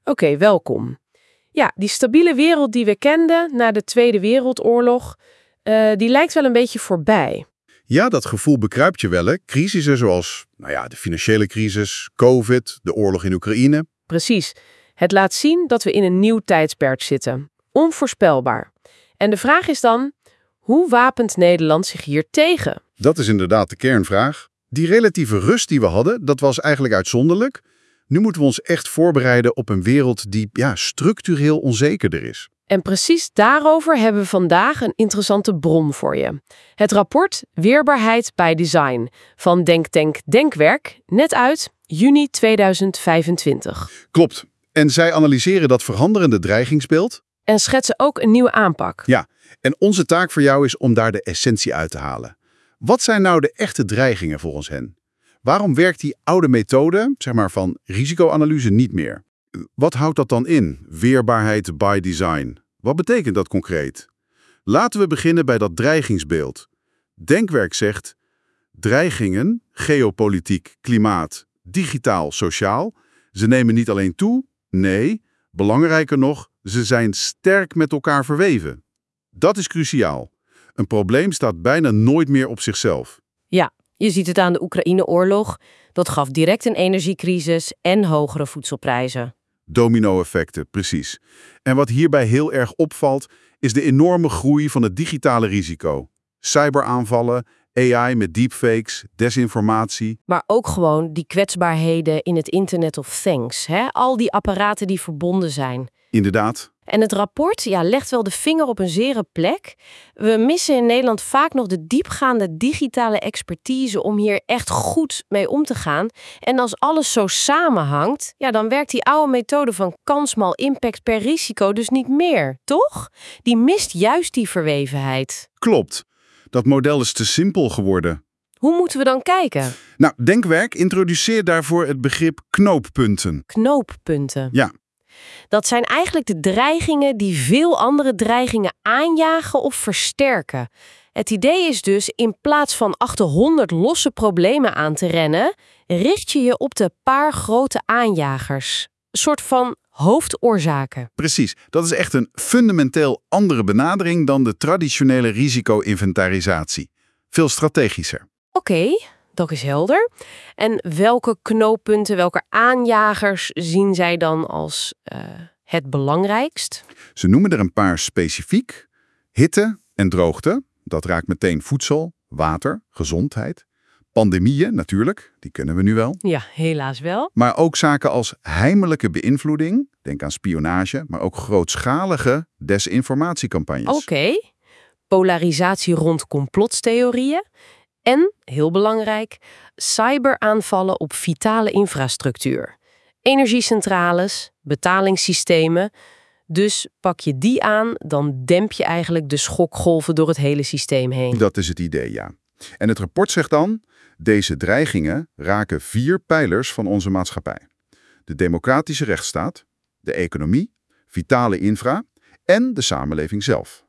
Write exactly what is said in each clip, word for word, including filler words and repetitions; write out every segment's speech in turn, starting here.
Oké, welkom. Ja, die stabiele wereld die we kenden na de Tweede Wereldoorlog, uh, die lijkt wel een beetje voorbij. Ja, dat gevoel bekruipt je wel, hè? Crisissen zoals nou ja, de financiële crisis, COVID, de oorlog in Oekraïne. Precies. Het laat zien dat we in een nieuw tijdsperk zitten. Onvoorspelbaar. En de vraag is dan, hoe wapent Nederland zich hier tegen? Dat is inderdaad de kernvraag. Die relatieve rust die we hadden, dat was eigenlijk uitzonderlijk. Nu moeten we ons echt voorbereiden op een wereld die ja, structureel onzekerder is. En precies daarover hebben we vandaag een interessante bron voor je. Het rapport Weerbaarheid by Design van Denktank Denkwerk, net uit juni tweeduizend vijfentwintig. Klopt. En zij analyseren dat veranderende dreigingsbeeld. En schetsen ook een nieuwe aanpak. Ja, en onze taak voor jou is om daar de essentie uit te halen. Wat zijn nou de echte dreigingen volgens hen? Waarom werkt die oude methode, zeg maar van risicoanalyse, niet meer? Wat houdt dat dan in, weerbaarheid by design? Wat betekent dat concreet? Laten we beginnen bij dat dreigingsbeeld. Denkwerk zegt, dreigingen, geopolitiek, klimaat, digitaal, sociaal, ze nemen niet alleen toe, nee, belangrijker nog, ze zijn sterk met elkaar verweven. Dat is cruciaal. Een probleem staat bijna nooit meer op zichzelf. Ja, je ziet het aan de Oekraïne-oorlog. Dat gaf direct een energiecrisis en hogere voedselprijzen. Domino-effecten, precies. En wat hierbij heel erg opvalt, is de enorme groei van het digitale risico. Cyberaanvallen, A I met deepfakes, desinformatie. Maar ook gewoon die kwetsbaarheden in het Internet of Things. Hè? Al die apparaten die verbonden zijn. Inderdaad. En het rapport ja, legt wel de vinger op een zere plek. We missen in Nederland vaak nog de diepgaande digitale expertise om hier echt goed mee om te gaan. En als alles zo samenhangt, ja, dan werkt die oude methode van kansmal impact per risico dus niet meer, toch? Die mist juist die verwevenheid. Klopt. Dat model is te simpel geworden. Hoe moeten we dan kijken? Nou, Denkwerk introduceert daarvoor het begrip knooppunten. Knooppunten. Ja. Dat zijn eigenlijk de dreigingen die veel andere dreigingen aanjagen of versterken. Het idee is dus, in plaats van achter honderd losse problemen aan te rennen, richt je je op de paar grote aanjagers. Een soort van hoofdoorzaken. Precies. Dat is echt een fundamenteel andere benadering dan de traditionele risico-inventarisatie. Veel strategischer. Oké. Okay. Dat is helder. En welke knooppunten, welke aanjagers zien zij dan als uh, het belangrijkst? Ze noemen er een paar specifiek. Hitte en droogte, dat raakt meteen voedsel, water, gezondheid. Pandemieën natuurlijk, die kennen we nu wel. Ja, helaas wel. Maar ook zaken als heimelijke beïnvloeding, denk aan spionage, maar ook grootschalige desinformatiecampagnes. Oké. Okay. Polarisatie rond complottheorieën. En, heel belangrijk, cyberaanvallen op vitale infrastructuur. Energiecentrales, betalingssystemen. Dus pak je die aan, dan demp je eigenlijk de schokgolven door het hele systeem heen. Dat is het idee, ja. En het rapport zegt dan, deze dreigingen raken vier pijlers van onze maatschappij. De democratische rechtsstaat, de economie, vitale infra en de samenleving zelf.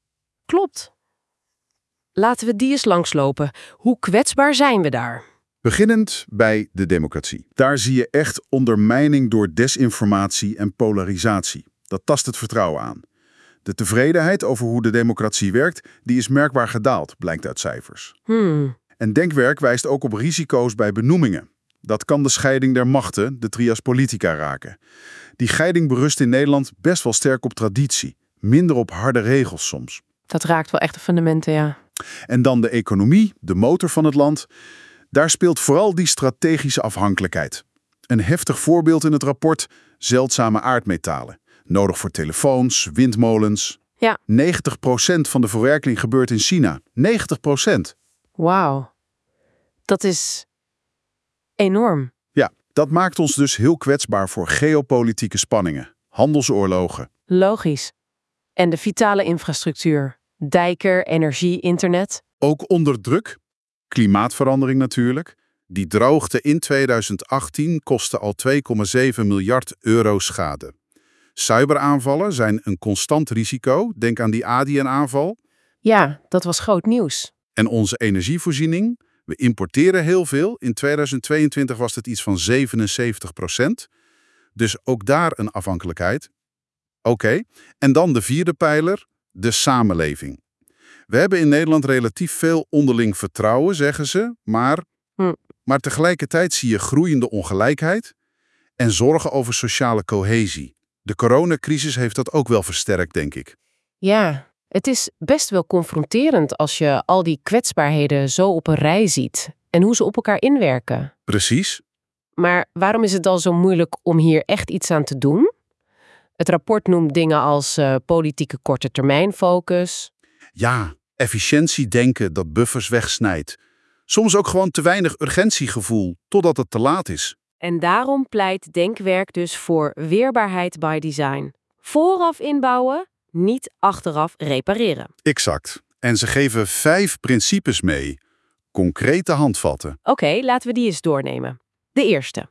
Klopt. Laten we die eens langslopen. Hoe kwetsbaar zijn we daar? Beginnend bij de democratie. Daar zie je echt ondermijning door desinformatie en polarisatie. Dat tast het vertrouwen aan. De tevredenheid over hoe de democratie werkt, die is merkbaar gedaald, blijkt uit cijfers. Hmm. En Denkwerk wijst ook op risico's bij benoemingen. Dat kan de scheiding der machten, de trias politica, raken. Die scheiding berust in Nederland best wel sterk op traditie. Minder op harde regels soms. Dat raakt wel echt de fundamenten, ja. En dan de economie, de motor van het land. Daar speelt vooral die strategische afhankelijkheid. Een heftig voorbeeld in het rapport, zeldzame aardmetalen. Nodig voor telefoons, windmolens. Ja. negentig procent van de verwerking gebeurt in China. negentig procent. Wauw. Dat is enorm. Ja, dat maakt ons dus heel kwetsbaar voor geopolitieke spanningen, handelsoorlogen. Logisch. En de vitale infrastructuur. Dijken, energie, internet. Ook onder druk. Klimaatverandering natuurlijk. Die droogte in tweeduizend achttien kostte al twee komma zeven miljard euro schade. Cyberaanvallen zijn een constant risico. Denk aan die A D N-aanval. Ja, dat was groot nieuws. En onze energievoorziening. We importeren heel veel. In tweeduizend tweeëntwintig was het iets van zevenenzeventig procent. Dus ook daar een afhankelijkheid. Oké, okay. En dan de vierde pijler, de samenleving. We hebben in Nederland relatief veel onderling vertrouwen, zeggen ze, maar, hm. maar tegelijkertijd zie je groeiende ongelijkheid en zorgen over sociale cohesie. De coronacrisis heeft dat ook wel versterkt, denk ik. Ja, het is best wel confronterend als je al die kwetsbaarheden zo op een rij ziet en hoe ze op elkaar inwerken. Precies. Maar waarom is het dan zo moeilijk om hier echt iets aan te doen? Het rapport noemt dingen als uh, politieke korte termijnfocus. Ja, efficiëntiedenken dat buffers wegsnijdt. Soms ook gewoon te weinig urgentiegevoel, totdat het te laat is. En daarom pleit Denkwerk dus voor weerbaarheid by design. Vooraf inbouwen, niet achteraf repareren. Exact. En ze geven vijf principes mee. Concrete handvatten. Oké, okay, laten we die eens doornemen. De eerste.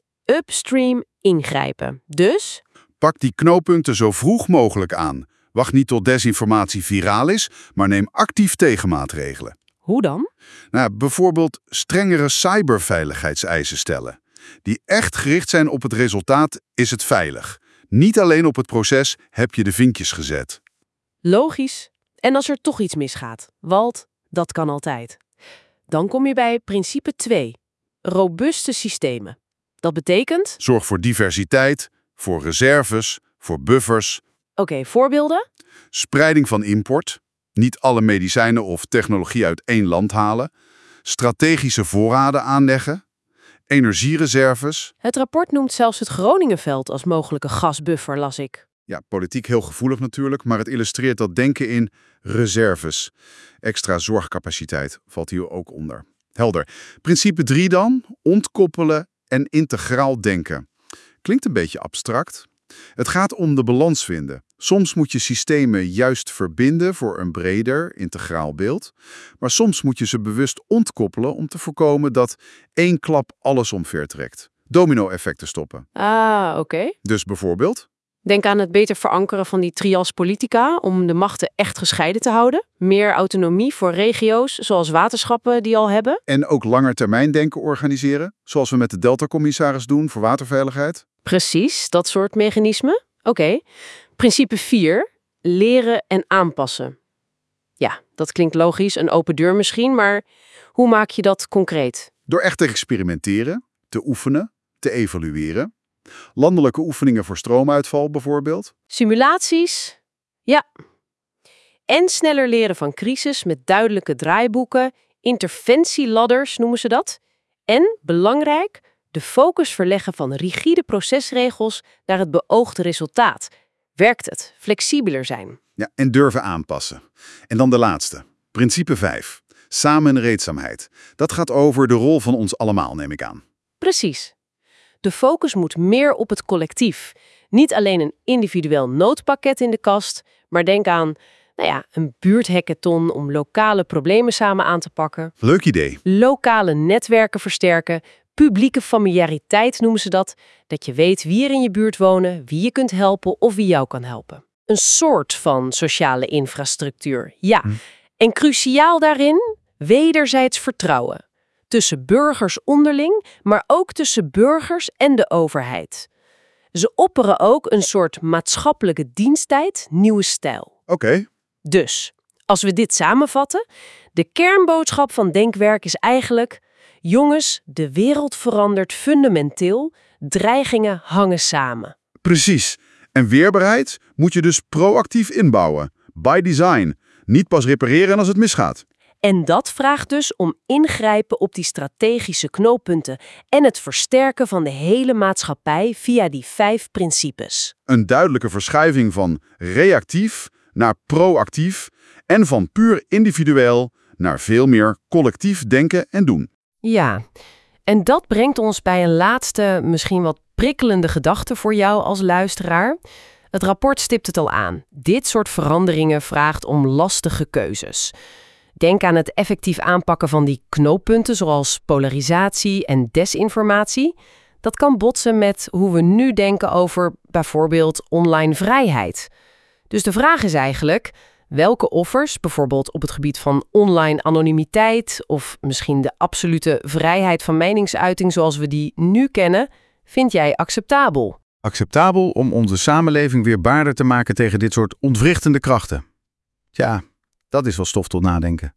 Upstream ingrijpen. Dus pak die knooppunten zo vroeg mogelijk aan. Wacht niet tot desinformatie viraal is, maar neem actief tegenmaatregelen. Hoe dan? Nou, bijvoorbeeld strengere cyberveiligheidseisen stellen. Die echt gericht zijn op het resultaat, is het veilig. Niet alleen op het proces heb je de vinkjes gezet. Logisch. En als er toch iets misgaat? Walt, dat kan altijd. Dan kom je bij principe twee. Robuuste systemen. Dat betekent? Zorg voor diversiteit, voor reserves, voor buffers. Oké, okay, voorbeelden? Spreiding van import. Niet alle medicijnen of technologie uit één land halen. Strategische voorraden aanleggen. Energiereserves. Het rapport noemt zelfs het Groningenveld als mogelijke gasbuffer, las ik. Ja, politiek heel gevoelig natuurlijk, maar het illustreert dat denken in reserves. Extra zorgcapaciteit valt hier ook onder. Helder. Principe drie dan, ontkoppelen en integraal denken. Klinkt een beetje abstract. Het gaat om de balans vinden. Soms moet je systemen juist verbinden voor een breder, integraal beeld. Maar soms moet je ze bewust ontkoppelen om te voorkomen dat één klap alles omvertrekt. Domino-effecten stoppen. Ah, oké. Okay. Dus bijvoorbeeld? Denk aan het beter verankeren van die trias politica om de machten echt gescheiden te houden. Meer autonomie voor regio's, zoals waterschappen die al hebben. En ook langetermijndenken organiseren, zoals we met de Delta-commissaris doen voor waterveiligheid. Precies, dat soort mechanismen. Oké. Okay. Principe vier. Leren en aanpassen. Ja, dat klinkt logisch, een open deur misschien, maar hoe maak je dat concreet? Door echt te experimenteren, te oefenen, te evalueren. Landelijke oefeningen voor stroomuitval bijvoorbeeld. Simulaties. Ja. En sneller leren van crisis met duidelijke draaiboeken. Interventieladders noemen ze dat. En, belangrijk, de focus verleggen van rigide procesregels naar het beoogde resultaat. Werkt het? Flexibeler zijn. Ja, en durven aanpassen. En dan de laatste. Principe vijf. Samenreedzaamheid. Dat gaat over de rol van ons allemaal, neem ik aan. Precies. De focus moet meer op het collectief. Niet alleen een individueel noodpakket in de kast, maar denk aan nou ja, een buurthackathon om lokale problemen samen aan te pakken. Leuk idee. Lokale netwerken versterken. Publieke familiariteit noemen ze dat. Dat je weet wie er in je buurt wonen, wie je kunt helpen of wie jou kan helpen. Een soort van sociale infrastructuur, ja. Hm. En cruciaal daarin, wederzijds vertrouwen. Tussen burgers onderling, maar ook tussen burgers en de overheid. Ze opperen ook een soort maatschappelijke diensttijd, nieuwe stijl. Oké. Okay. Dus, als we dit samenvatten, de kernboodschap van Denkwerk is eigenlijk: jongens, de wereld verandert fundamenteel, dreigingen hangen samen. Precies. En weerbaarheid moet je dus proactief inbouwen. By design. Niet pas repareren als het misgaat. En dat vraagt dus om ingrijpen op die strategische knooppunten en het versterken van de hele maatschappij via die vijf principes. Een duidelijke verschuiving van reactief naar proactief en van puur individueel naar veel meer collectief denken en doen. Ja, en dat brengt ons bij een laatste, misschien wat prikkelende gedachte voor jou als luisteraar. Het rapport stipt het al aan. Dit soort veranderingen vraagt om lastige keuzes. Denk aan het effectief aanpakken van die knooppunten zoals polarisatie en desinformatie. Dat kan botsen met hoe we nu denken over bijvoorbeeld online vrijheid. Dus de vraag is eigenlijk, welke offers, bijvoorbeeld op het gebied van online anonimiteit of misschien de absolute vrijheid van meningsuiting zoals we die nu kennen, vind jij acceptabel? acceptabel om onze samenleving weerbaarder te maken tegen dit soort ontwrichtende krachten? Tja, dat is wel stof tot nadenken.